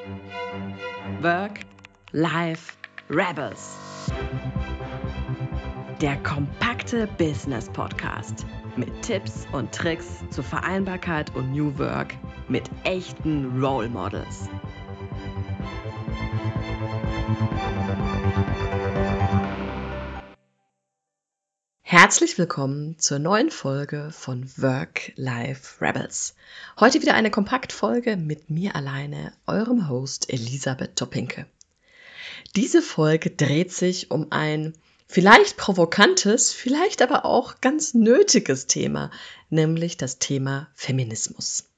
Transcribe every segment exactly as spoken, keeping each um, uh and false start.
Work-Life-Rebels. Der kompakte Business-Podcast mit Tipps und Tricks zur Vereinbarkeit und New Work mit echten Role Models. Herzlich willkommen zur neuen Folge von Work-Life-Rebels. Heute wieder eine Kompaktfolge mit mir alleine, eurem Host Elisabeth Toppinke. Diese Folge dreht sich um ein vielleicht provokantes, vielleicht aber auch ganz nötiges Thema, nämlich das Thema Feminismus.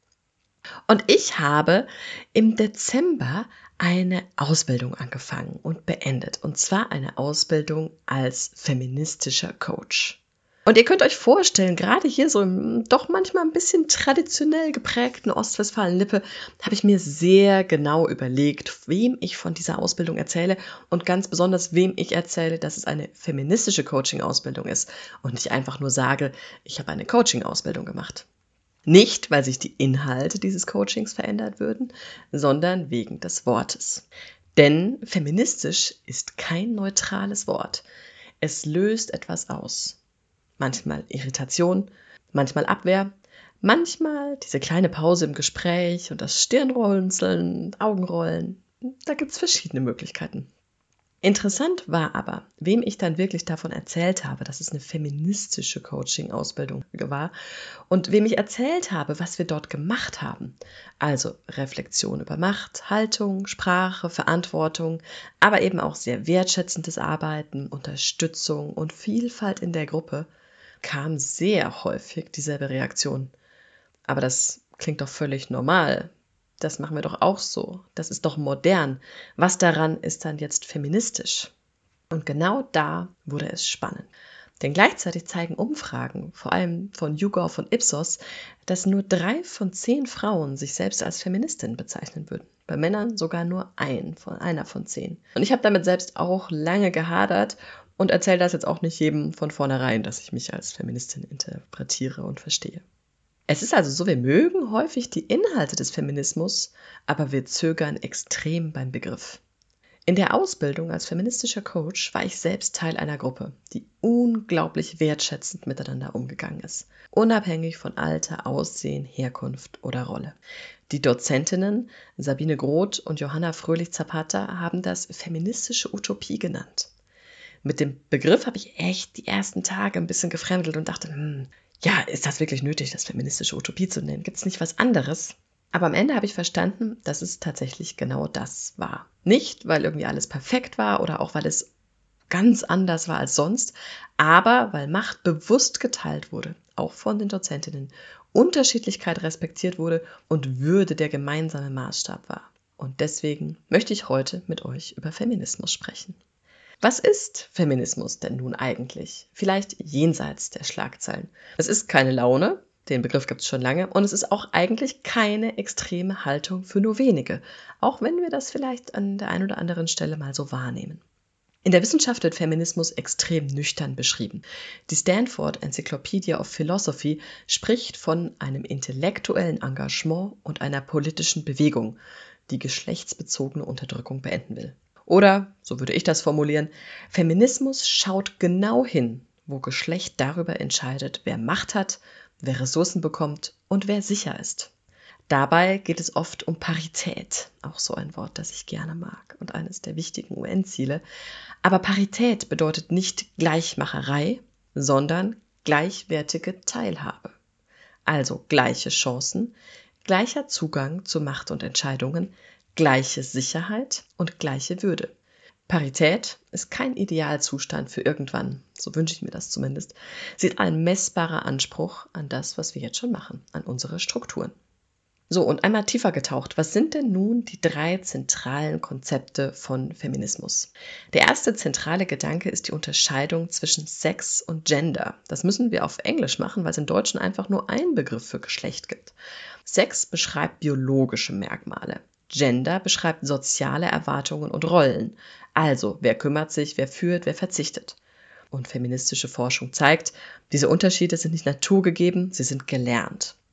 Und ich habe im Dezember eine Ausbildung angefangen und beendet. Und zwar eine Ausbildung als feministischer Coach. Und ihr könnt euch vorstellen, gerade hier so im doch manchmal ein bisschen traditionell geprägten Ostwestfalen-Lippe habe ich mir sehr genau überlegt, wem ich von dieser Ausbildung erzähle und ganz besonders, wem ich erzähle, dass es eine feministische Coaching-Ausbildung ist und nicht einfach nur sage, ich habe eine Coaching-Ausbildung gemacht. Nicht, weil sich die Inhalte dieses Coachings verändert würden, sondern wegen des Wortes. Denn feministisch ist kein neutrales Wort. Es löst etwas aus. Manchmal Irritation, manchmal Abwehr, manchmal diese kleine Pause im Gespräch und das Stirnrunzeln, Augenrollen. Da gibt es verschiedene Möglichkeiten. Interessant war aber, wem ich dann wirklich davon erzählt habe, dass es eine feministische Coaching-Ausbildung war und wem ich erzählt habe, was wir dort gemacht haben. Also Reflexion über Macht, Haltung, Sprache, Verantwortung, aber eben auch sehr wertschätzendes Arbeiten, Unterstützung und Vielfalt in der Gruppe, kam sehr häufig dieselbe Reaktion. Aber das klingt doch völlig normal. Das machen wir doch auch so. Das ist doch modern. Was daran ist dann jetzt feministisch? Und genau da wurde es spannend. Denn gleichzeitig zeigen Umfragen, vor allem von YouGov und Ipsos, dass nur drei von zehn Frauen sich selbst als Feministin bezeichnen würden. Bei Männern sogar nur ein von, einer von zehn. Und ich habe damit selbst auch lange gehadert und erzähle das jetzt auch nicht jedem von vornherein, dass ich mich als Feministin interpretiere und verstehe. Es ist also so, wir mögen häufig die Inhalte des Feminismus, aber wir zögern extrem beim Begriff. In der Ausbildung als feministischer Coach war ich selbst Teil einer Gruppe, die unglaublich wertschätzend miteinander umgegangen ist, unabhängig von Alter, Aussehen, Herkunft oder Rolle. Die Dozentinnen Sabine Groth und Johanna Fröhlich-Zapata haben das feministische Utopie genannt. Mit dem Begriff habe ich echt die ersten Tage ein bisschen gefremdelt und dachte, hm, ja, ist das wirklich nötig, das feministische Utopie zu nennen? Gibt es nicht was anderes? Aber am Ende habe ich verstanden, dass es tatsächlich genau das war. Nicht, weil irgendwie alles perfekt war oder auch, weil es ganz anders war als sonst, aber weil Macht bewusst geteilt wurde, auch von den Dozentinnen, Unterschiedlichkeit respektiert wurde und Würde der gemeinsame Maßstab war. Und deswegen möchte ich heute mit euch über Feminismus sprechen. Was ist Feminismus denn nun eigentlich? Vielleicht jenseits der Schlagzeilen. Es ist keine Laune, den Begriff gibt es schon lange, und es ist auch eigentlich keine extreme Haltung für nur wenige, auch wenn wir das vielleicht an der einen oder anderen Stelle mal so wahrnehmen. In der Wissenschaft wird Feminismus extrem nüchtern beschrieben. Die Stanford Encyclopedia of Philosophy spricht von einem intellektuellen Engagement und einer politischen Bewegung, die geschlechtsbezogene Unterdrückung beenden will. Oder, so würde ich das formulieren, Feminismus schaut genau hin, wo Geschlecht darüber entscheidet, wer Macht hat, wer Ressourcen bekommt und wer sicher ist. Dabei geht es oft um Parität, auch so ein Wort, das ich gerne mag und eines der wichtigen U N-Ziele. Aber Parität bedeutet nicht Gleichmacherei, sondern gleichwertige Teilhabe. Also gleiche Chancen, gleicher Zugang zu Macht und Entscheidungen, gleiche Sicherheit und gleiche Würde. Parität ist kein Idealzustand für irgendwann, so wünsche ich mir das zumindest. Sie ist ein messbarer Anspruch an das, was wir jetzt schon machen, an unsere Strukturen. So, und einmal tiefer getaucht, was sind denn nun die drei zentralen Konzepte von Feminismus? Der erste zentrale Gedanke ist die Unterscheidung zwischen Sex und Gender. Das müssen wir auf Englisch machen, weil es im Deutschen einfach nur einen Begriff für Geschlecht gibt. Sex beschreibt biologische Merkmale. Gender beschreibt soziale Erwartungen und Rollen. Also, wer kümmert sich, wer führt, wer verzichtet. Und feministische Forschung zeigt, diese Unterschiede sind nicht naturgegeben, sie sind gelernt.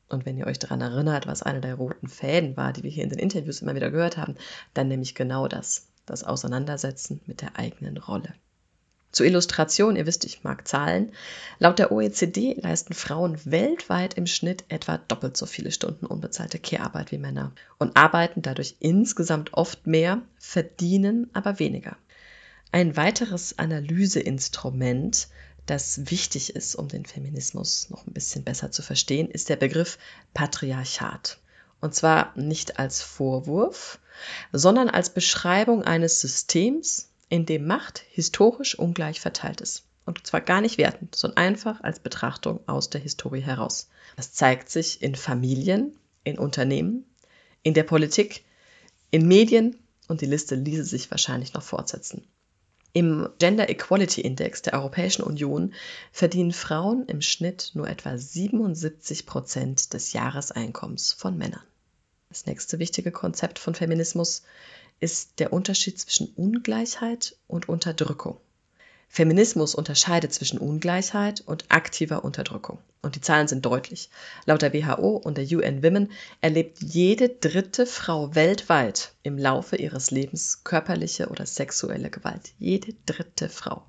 Und wenn ihr euch daran erinnert, was einer der roten Fäden war, die wir hier in den Interviews immer wieder gehört haben, dann nämlich genau das, das Auseinandersetzen mit der eigenen Rolle. Zur Illustration, ihr wisst, ich mag Zahlen. Laut der O E C D leisten Frauen weltweit im Schnitt etwa doppelt so viele Stunden unbezahlte Care-Arbeit wie Männer und arbeiten dadurch insgesamt oft mehr, verdienen aber weniger. Ein weiteres Analyseinstrument, das wichtig ist, um den Feminismus noch ein bisschen besser zu verstehen, ist der Begriff Patriarchat. Und zwar nicht als Vorwurf, sondern als Beschreibung eines Systems, in dem Macht historisch ungleich verteilt ist. Und zwar gar nicht wertend, sondern einfach als Betrachtung aus der Historie heraus. Das zeigt sich in Familien, in Unternehmen, in der Politik, in Medien und die Liste ließe sich wahrscheinlich noch fortsetzen. Im Gender Equality Index der Europäischen Union verdienen Frauen im Schnitt nur etwa siebenundsiebzig Prozent des Jahreseinkommens von Männern. Das nächste wichtige Konzept von Feminismus ist der Unterschied zwischen Ungleichheit und Unterdrückung. Feminismus unterscheidet zwischen Ungleichheit und aktiver Unterdrückung. Und die Zahlen sind deutlich. Laut der W H O und der U N Women erlebt jede dritte Frau weltweit im Laufe ihres Lebens körperliche oder sexuelle Gewalt. Jede dritte Frau.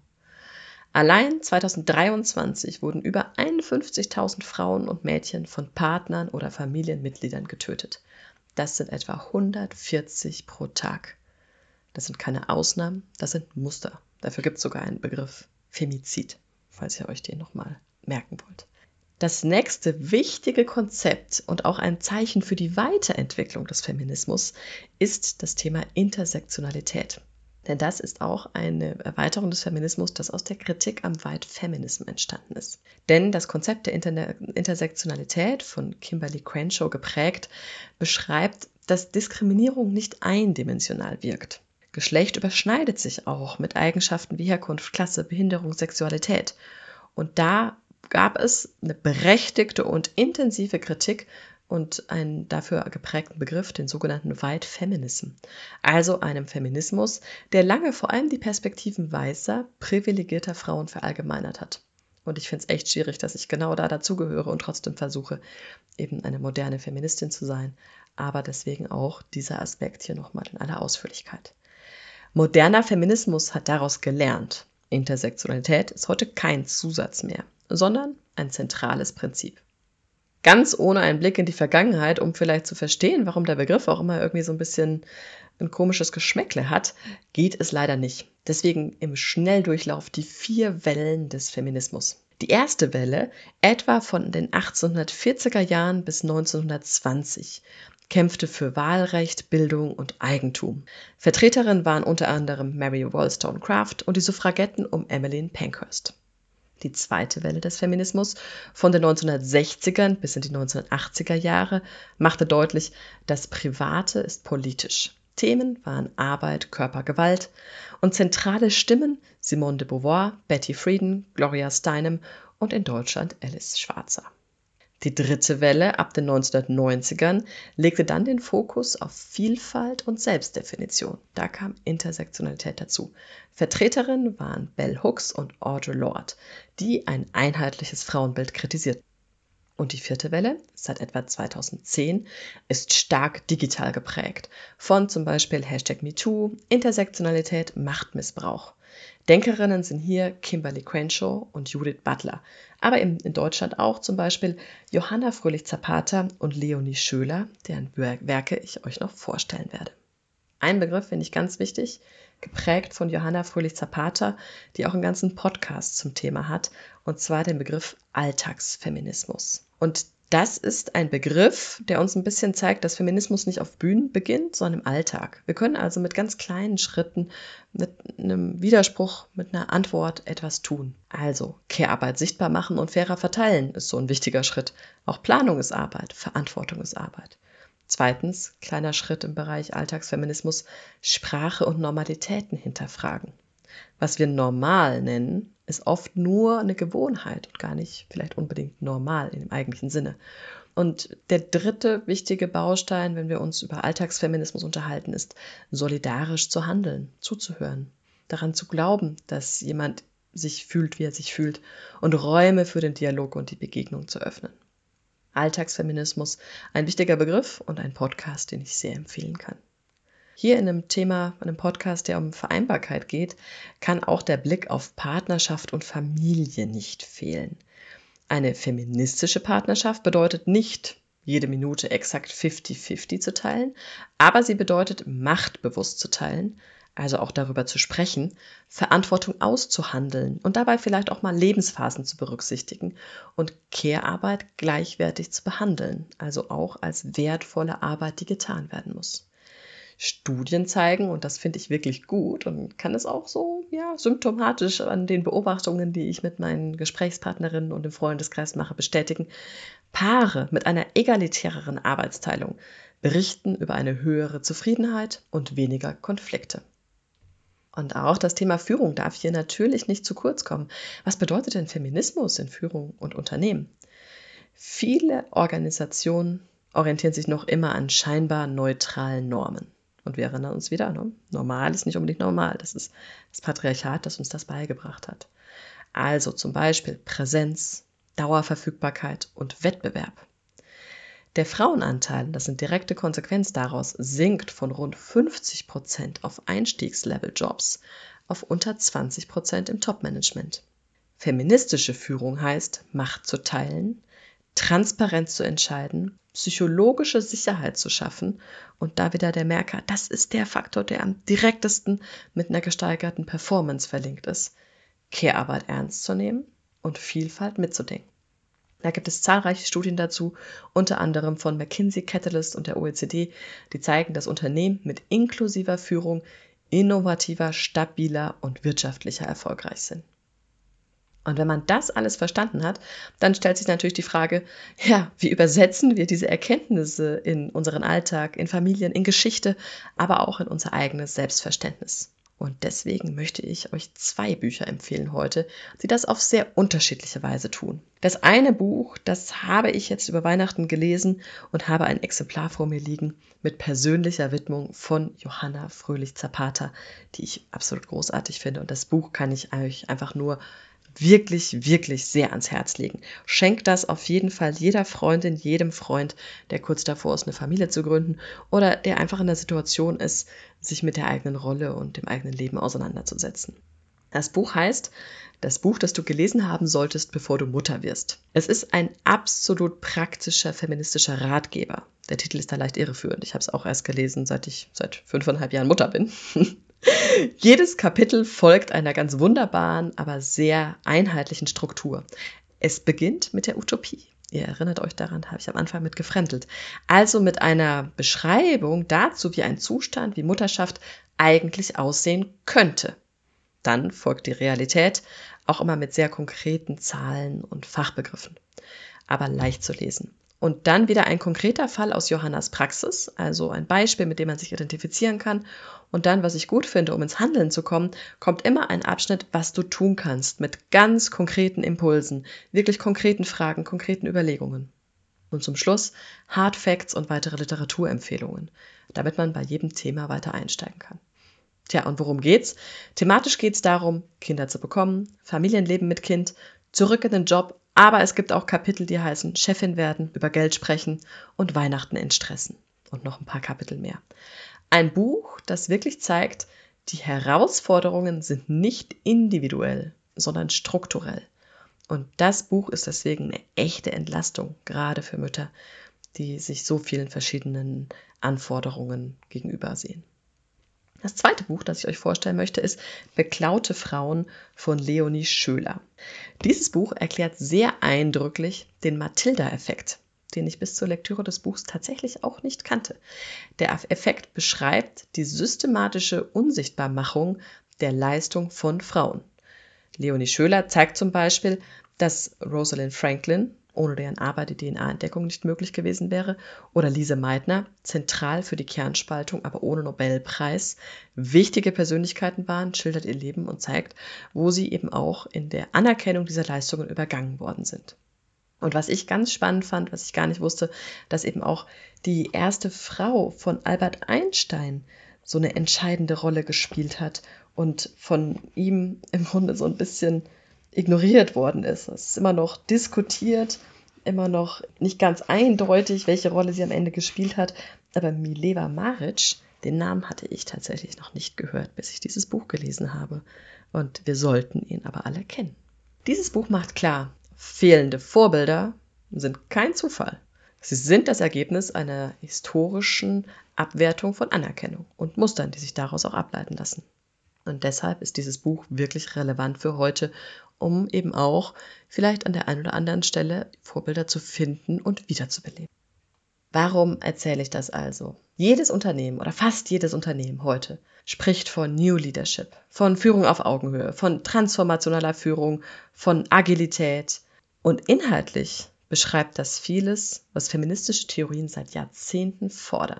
Allein zweitausenddreiundzwanzig wurden über einundfünfzigtausend Frauen und Mädchen von Partnern oder Familienmitgliedern getötet. Das sind etwa hundertvierzig pro Tag. Das sind keine Ausnahmen, das sind Muster. Dafür gibt es sogar einen Begriff Femizid, falls ihr euch den nochmal merken wollt. Das nächste wichtige Konzept und auch ein Zeichen für die Weiterentwicklung des Feminismus ist das Thema Intersektionalität. Denn das ist auch eine Erweiterung des Feminismus, das aus der Kritik am White Feminism entstanden ist. Denn das Konzept der Inter- Intersektionalität, von Kimberly Crenshaw geprägt, beschreibt, dass Diskriminierung nicht eindimensional wirkt. Geschlecht überschneidet sich auch mit Eigenschaften wie Herkunft, Klasse, Behinderung, Sexualität. Und da gab es eine berechtigte und intensive Kritik und einen dafür geprägten Begriff, den sogenannten White Feminism, also einem Feminismus, der lange vor allem die Perspektiven weißer, privilegierter Frauen verallgemeinert hat. Und ich finde es echt schwierig, dass ich genau da dazugehöre und trotzdem versuche, eben eine moderne Feministin zu sein, aber deswegen auch dieser Aspekt hier nochmal in aller Ausführlichkeit. Moderner Feminismus hat daraus gelernt, Intersektionalität ist heute kein Zusatz mehr, sondern ein zentrales Prinzip. Ganz ohne einen Blick in die Vergangenheit, um vielleicht zu verstehen, warum der Begriff auch immer irgendwie so ein bisschen ein komisches Geschmäckle hat, geht es leider nicht. Deswegen im Schnelldurchlauf die vier Wellen des Feminismus. Die erste Welle, etwa von den achtzehnhundertvierziger Jahren bis neunzehnhundertzwanzig, kämpfte für Wahlrecht, Bildung und Eigentum. Vertreterinnen waren unter anderem Mary Wollstonecraft und die Suffragetten um Emmeline Pankhurst. Die zweite Welle des Feminismus von den neunzehnhundertsechzigern bis in die neunzehnhundertachtziger Jahre machte deutlich, das Private ist politisch. Themen waren Arbeit, Körper, Gewalt und zentrale Stimmen Simone de Beauvoir, Betty Friedan, Gloria Steinem und in Deutschland Alice Schwarzer. Die dritte Welle ab den neunzehnhundertneunzigern legte dann den Fokus auf Vielfalt und Selbstdefinition. Da kam Intersektionalität dazu. Vertreterinnen waren Bell Hooks und Audre Lorde, die ein einheitliches Frauenbild kritisierten. Und die vierte Welle, seit etwa zweitausendzehn, ist stark digital geprägt. Von zum Beispiel Hashtag MeToo, Intersektionalität, Machtmissbrauch. Denkerinnen sind hier Kimberly Crenshaw und Judith Butler, aber in Deutschland auch zum Beispiel Johanna Fröhlich-Zapata und Leonie Schöler, deren Werke ich euch noch vorstellen werde. Ein Begriff finde ich ganz wichtig, geprägt von Johanna Fröhlich-Zapata, die auch einen ganzen Podcast zum Thema hat, und zwar den Begriff Alltagsfeminismus. Und das ist ein Begriff, der uns ein bisschen zeigt, dass Feminismus nicht auf Bühnen beginnt, sondern im Alltag. Wir können also mit ganz kleinen Schritten, mit einem Widerspruch, mit einer Antwort etwas tun. Also Care-Arbeit sichtbar machen und fairer verteilen ist so ein wichtiger Schritt. Auch Planung ist Arbeit, Verantwortung ist Arbeit. Zweitens, kleiner Schritt im Bereich Alltagsfeminismus, Sprache und Normalitäten hinterfragen. Was wir normal nennen, ist oft nur eine Gewohnheit und gar nicht vielleicht unbedingt normal im eigentlichen Sinne. Und der dritte wichtige Baustein, wenn wir uns über Alltagsfeminismus unterhalten, ist solidarisch zu handeln, zuzuhören, daran zu glauben, dass jemand sich fühlt, wie er sich fühlt und Räume für den Dialog und die Begegnung zu öffnen. Alltagsfeminismus, ein wichtiger Begriff und ein Podcast, den ich sehr empfehlen kann. Hier in einem Thema, in einem Podcast, der um Vereinbarkeit geht, kann auch der Blick auf Partnerschaft und Familie nicht fehlen. Eine feministische Partnerschaft bedeutet nicht, jede Minute exakt fünfzig fünfzig zu teilen, aber sie bedeutet, machtbewusst zu teilen, also auch darüber zu sprechen, Verantwortung auszuhandeln und dabei vielleicht auch mal Lebensphasen zu berücksichtigen und Care-Arbeit gleichwertig zu behandeln, also auch als wertvolle Arbeit, die getan werden muss. Studien zeigen, und das finde ich wirklich gut und kann es auch so ja, symptomatisch an den Beobachtungen, die ich mit meinen Gesprächspartnerinnen und im Freundeskreis mache, bestätigen, Paare mit einer egalitäreren Arbeitsteilung berichten über eine höhere Zufriedenheit und weniger Konflikte. Und auch das Thema Führung darf hier natürlich nicht zu kurz kommen. Was bedeutet denn Feminismus in Führung und Unternehmen? Viele Organisationen orientieren sich noch immer an scheinbar neutralen Normen. Und wir erinnern uns wieder, ne? Normal ist nicht unbedingt normal. Das ist das Patriarchat, das uns das beigebracht hat. Also zum Beispiel Präsenz, Dauerverfügbarkeit und Wettbewerb. Der Frauenanteil, das sind direkte Konsequenz daraus, sinkt von rund fünfzig Prozent auf Einstiegslevel-Jobs auf unter zwanzig Prozent im Top-Management. Feministische Führung heißt, Macht zu teilen, transparent zu entscheiden, psychologische Sicherheit zu schaffen und da wieder der Merker, das ist der Faktor, der am direktesten mit einer gesteigerten Performance verlinkt ist, Care-Arbeit ernst zu nehmen und Vielfalt mitzudenken. Da gibt es zahlreiche Studien dazu, unter anderem von McKinsey, Catalyst und der O E C D, die zeigen, dass Unternehmen mit inklusiver Führung innovativer, stabiler und wirtschaftlicher erfolgreich sind. Und wenn man das alles verstanden hat, dann stellt sich natürlich die Frage, ja, wie übersetzen wir diese Erkenntnisse in unseren Alltag, in Familien, in Geschichte, aber auch in unser eigenes Selbstverständnis? Und deswegen möchte ich euch zwei Bücher empfehlen heute, die das auf sehr unterschiedliche Weise tun. Das eine Buch, das habe ich jetzt über Weihnachten gelesen und habe ein Exemplar vor mir liegen mit persönlicher Widmung von Johanna Fröhlich-Zapata, die ich absolut großartig finde. Und das Buch kann ich euch einfach nur wirklich, wirklich sehr ans Herz legen. Schenkt das auf jeden Fall jeder Freundin, jedem Freund, der kurz davor ist, eine Familie zu gründen oder der einfach in der Situation ist, sich mit der eigenen Rolle und dem eigenen Leben auseinanderzusetzen. Das Buch heißt, das Buch, das du gelesen haben solltest, bevor du Mutter wirst. Es ist ein absolut praktischer feministischer Ratgeber. Der Titel ist da leicht irreführend. Ich habe es auch erst gelesen, seit ich seit fünfeinhalb Jahren Mutter bin. Jedes Kapitel folgt einer ganz wunderbaren, aber sehr einheitlichen Struktur. Es beginnt mit der Utopie. Ihr erinnert euch daran, habe ich am Anfang mit gefremdelt. Also mit einer Beschreibung dazu, wie ein Zustand wie Mutterschaft eigentlich aussehen könnte. Dann folgt die Realität, auch immer mit sehr konkreten Zahlen und Fachbegriffen, aber leicht zu lesen. Und dann wieder ein konkreter Fall aus Johannas Praxis, also ein Beispiel, mit dem man sich identifizieren kann. Und dann, was ich gut finde, um ins Handeln zu kommen, kommt immer ein Abschnitt, was du tun kannst, mit ganz konkreten Impulsen, wirklich konkreten Fragen, konkreten Überlegungen. Und zum Schluss Hard Facts und weitere Literaturempfehlungen, damit man bei jedem Thema weiter einsteigen kann. Tja, und worum geht's? Thematisch geht's darum, Kinder zu bekommen, Familienleben mit Kind, zurück in den Job, aber es gibt auch Kapitel, die heißen Chefin werden, über Geld sprechen und Weihnachten entstressen. Und noch ein paar Kapitel mehr. Ein Buch, das wirklich zeigt, die Herausforderungen sind nicht individuell, sondern strukturell. Und das Buch ist deswegen eine echte Entlastung, gerade für Mütter, die sich so vielen verschiedenen Anforderungen gegenübersehen. Das zweite Buch, das ich euch vorstellen möchte, ist Beklaute Frauen von Leonie Schöler. Dieses Buch erklärt sehr eindrücklich den Matilda-Effekt, den ich bis zur Lektüre des Buchs tatsächlich auch nicht kannte. Der Effekt beschreibt die systematische Unsichtbarmachung der Leistung von Frauen. Leonie Schöler zeigt zum Beispiel, dass Rosalind Franklin, ohne deren Arbeit die D N A-Entdeckung nicht möglich gewesen wäre, oder Lise Meitner, zentral für die Kernspaltung, aber ohne Nobelpreis, wichtige Persönlichkeiten waren, schildert ihr Leben und zeigt, wo sie eben auch in der Anerkennung dieser Leistungen übergangen worden sind. Und was ich ganz spannend fand, was ich gar nicht wusste, dass eben auch die erste Frau von Albert Einstein so eine entscheidende Rolle gespielt hat und von ihm im Grunde so ein bisschen ignoriert worden ist. Es ist immer noch diskutiert, immer noch nicht ganz eindeutig, welche Rolle sie am Ende gespielt hat. Aber Mileva Maric, den Namen hatte ich tatsächlich noch nicht gehört, bis ich dieses Buch gelesen habe. Und wir sollten ihn aber alle kennen. Dieses Buch macht klar, fehlende Vorbilder sind kein Zufall. Sie sind das Ergebnis einer historischen Abwertung von Anerkennung und Mustern, die sich daraus auch ableiten lassen. Und deshalb ist dieses Buch wirklich relevant für heute, um eben auch vielleicht an der einen oder anderen Stelle Vorbilder zu finden und wiederzubeleben. Warum erzähle ich das also? Jedes Unternehmen oder fast jedes Unternehmen heute spricht von New Leadership, von Führung auf Augenhöhe, von transformationaler Führung, von Agilität. Und inhaltlich beschreibt das vieles, was feministische Theorien seit Jahrzehnten fordern.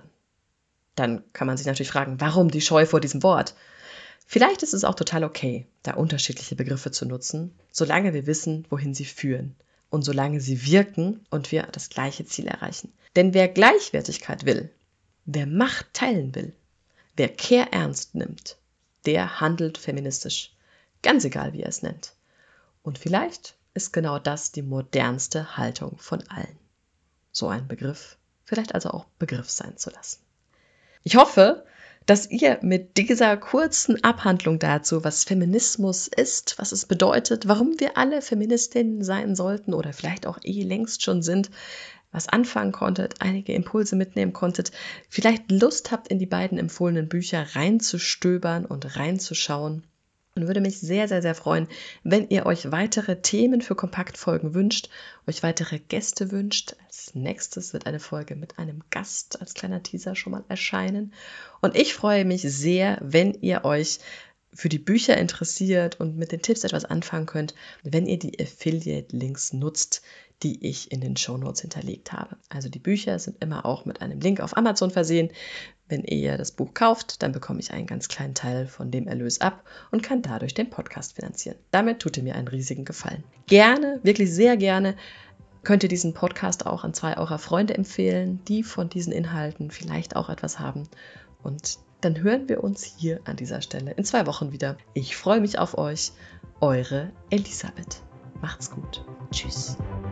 Dann kann man sich natürlich fragen, warum die Scheu vor diesem Wort? Vielleicht ist es auch total okay, da unterschiedliche Begriffe zu nutzen, solange wir wissen, wohin sie führen und solange sie wirken und wir das gleiche Ziel erreichen. Denn wer Gleichwertigkeit will, wer Macht teilen will, wer Care ernst nimmt, der handelt feministisch, ganz egal wie er es nennt. Und vielleicht ist genau das die modernste Haltung von allen. So einen Begriff vielleicht also auch Begriff sein zu lassen. Ich hoffe, dass ihr mit dieser kurzen Abhandlung dazu, was Feminismus ist, was es bedeutet, warum wir alle Feministinnen sein sollten oder vielleicht auch eh längst schon sind, was anfangen konntet, einige Impulse mitnehmen konntet, vielleicht Lust habt, in die beiden empfohlenen Bücher reinzustöbern und reinzuschauen. Und würde mich sehr, sehr, sehr freuen, wenn ihr euch weitere Themen für Kompaktfolgen wünscht, euch weitere Gäste wünscht. Als nächstes wird eine Folge mit einem Gast als kleiner Teaser schon mal erscheinen. Und ich freue mich sehr, wenn ihr euch für die Bücher interessiert und mit den Tipps etwas anfangen könnt, wenn ihr die Affiliate-Links nutzt, die ich in den Shownotes hinterlegt habe. Also die Bücher sind immer auch mit einem Link auf Amazon versehen. Wenn ihr das Buch kauft, dann bekomme ich einen ganz kleinen Teil von dem Erlös ab und kann dadurch den Podcast finanzieren. Damit tut ihr mir einen riesigen Gefallen. Gerne, wirklich sehr gerne, könnt ihr diesen Podcast auch an zwei eurer Freunde empfehlen, die von diesen Inhalten vielleicht auch etwas haben. Und dann hören wir uns hier an dieser Stelle in zwei Wochen wieder. Ich freue mich auf euch. Eure Elisabeth. Macht's gut. Tschüss.